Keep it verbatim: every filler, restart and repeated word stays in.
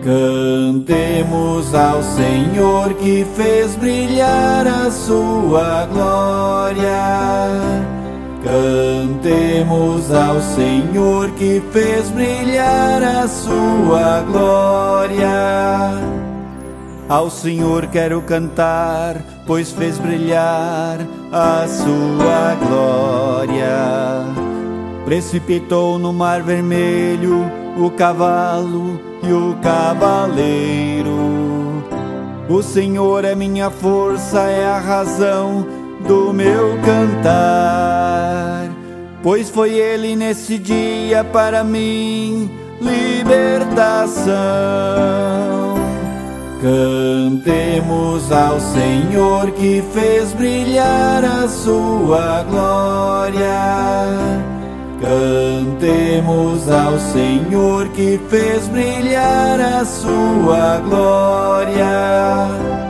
Cantemos ao Senhor que fez brilhar a sua glória. Cantemos ao Senhor que fez brilhar a sua glória. Ao Senhor quero cantar, pois fez brilhar a sua glória. Precipitou no mar vermelho o cavalo e o cavaleiro. O Senhor é minha força, é a razão do meu cantar, pois foi Ele nesse dia para mim libertação. Cantemos ao Senhor que fez brilhar a sua glória. Cantemos ao Senhor que fez brilhar a sua glória.